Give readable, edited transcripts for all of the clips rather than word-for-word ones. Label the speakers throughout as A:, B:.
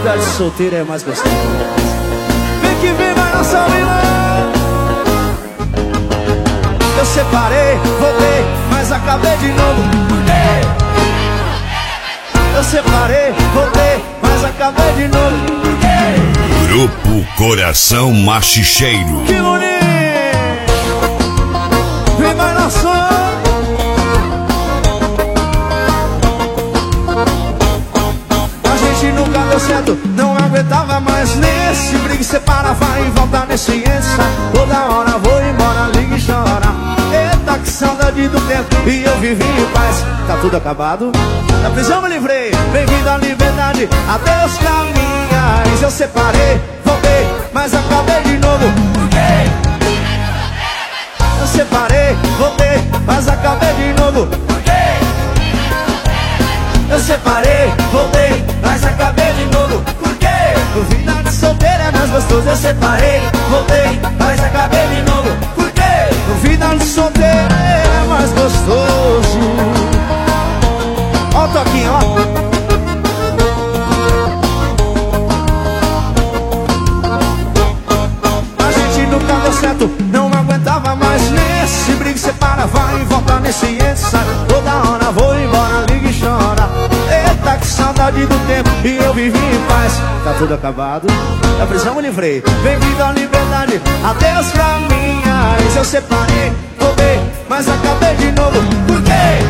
A: vida de solteiro é mais gostosa. Vem que vem, vai nossa vilã. Eu separei, voltei, mas acabei de novo. Por quê? Eu separei, voltei, mas acabei de novo. Por quê?
B: Grupo Coração Machicheiro.
A: Que bonito! Vem mais nossa. Nunca deu certo, não aguentava mais nesse briga e separa, vai e volta nesse essa. Toda hora vou embora, liga e chora. Eita, que saudade do tempo e eu vivi em paz. Tá tudo acabado, da prisão me livrei. Bem-vindo à liberdade, adeus caminhas. Eu separei, voltei, mas acabei de novo. Eu separei, voltei, mas acabei de novo. Eu separei, voltei, mas acabei de novo. Por quê? Vida de solteiro é mais gostoso. Eu separei, voltei, mas acabei de novo. Por quê? Vida de solteiro é mais gostoso. Ó o toquinho, ó. A gente nunca deu certo, não aguentava mais nesse briga e separa, vai e volta nesse essa. Toda hora vou embora, liga e chora. Eita, que saudade do tempo e eu vivi em paz. Tá tudo acabado, da prisão me livrei. Bem-vindo à liberdade, adeus caminhas. Eu separei, voltei, mas acabei de novo. Por quê?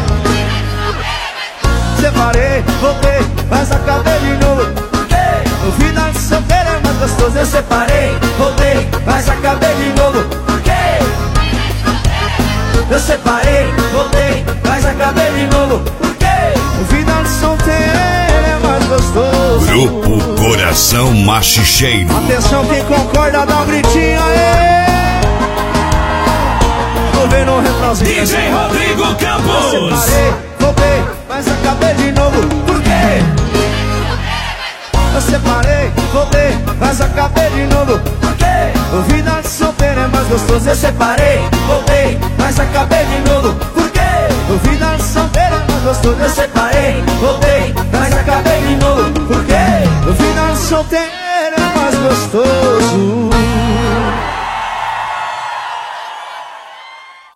A: Separei, voltei, mas acabei de novo. Por quê? O final de solteiro é mais gostoso. Eu separei, voltei, mas acabei de novo. Por quê? Eu separei, voltei, mas acabei de novo. Por quê? O final de solteiro é mais gostoso.
B: Grupo Coração Machicheiro.
A: Atenção, quem concorda, dá um gritinho aí. Tô vendo um refrãozinho.
C: DJ Rodrigo Campos.
A: Eu separei, voltei, mas acabei de novo. Por quê? Eu separei, voltei, mas acabei de novo. Por quê? O vida de solteiro é mais gostoso. Eu separei, voltei, mas acabei de novo. Por quê? O vida de solteiro é mais gostoso. Eu separei, voltei, mas acabei de novo. Por quê? O vida de solteiro é mais gostoso.